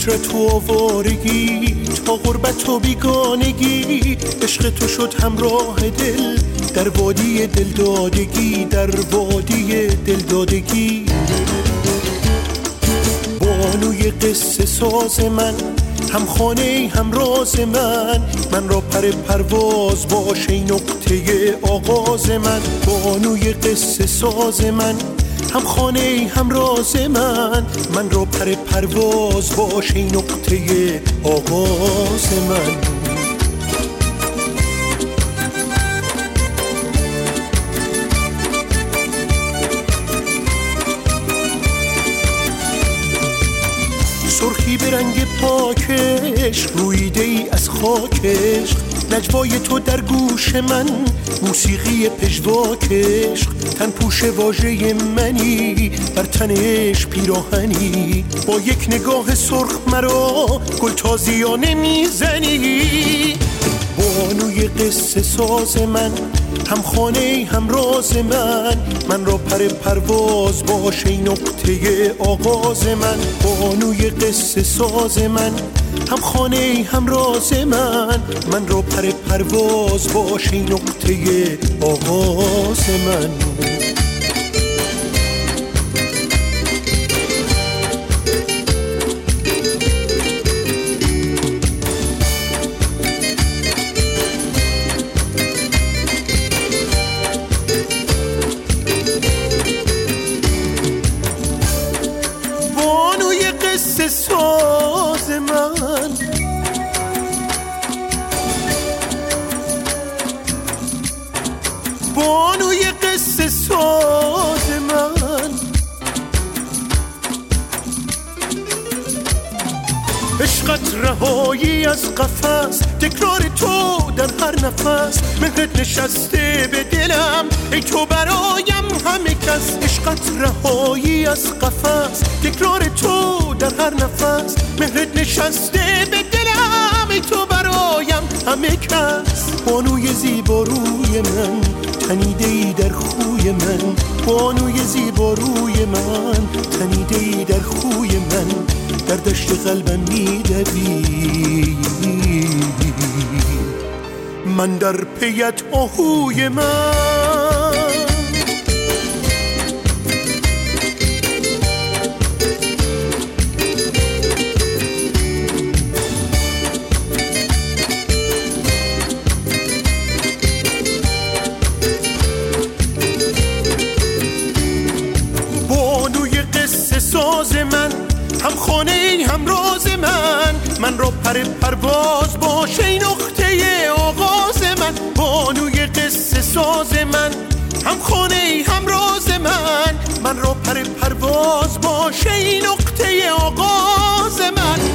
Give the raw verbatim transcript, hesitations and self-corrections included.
هجرت و آوارگی تا غربت و بیگانگی، عشق تو شد همراه دل در وادی دلدادگی، در وادی دلدادگی. بانوی قصه ساز من، هم خانه هم راز من، من را پر پرواز باش ای نقطه آغاز من. بانوی قصه ساز من، هم خانه هم راز من، من را پر پرواز باش ای نقطه آغاز من. سرخی به رنگ پاکش رویده ای از خاکش، نجوای تو در گوش من موسیقی پژواکش. تن پوش واژه منی بر تنش پیراهنی، با یک نگاه سرخ مرا گل تازیانه میزنی. بانوی قصه ساز من، هم خانه هم راز من، من را پر پرواز باش ای نقطه آغاز من. بانوی قصه ساز من، هم خانه هم راز من، من را پر پرواز باش ای نقطه آغاز من. ساز من، بانوی قصه ساز من. عشقت رهایی از قفس، تکرار تو در هر نفس، مهرت نشسته به دلم ای تو برایم همه کس. عشقت رهایی از قفس، تکرار تو در هر نفس، مهرت نشسته به دلم ای تو برایم همه کس. بانوی زیباروی من، تنیده ای در خوی من، بانوی زیباروی من، تنیده ای در خوی من، در دشت قلبم میدوی من در پیت آهوی من. بانوی قصه ساز من، هم خانه هم راز من، من را پر پرواز باش ای نقطه آغاز من. بانوی قصه ساز من، هم خانه هم راز من، من را پر پرواز باش ای نقطه آغاز من.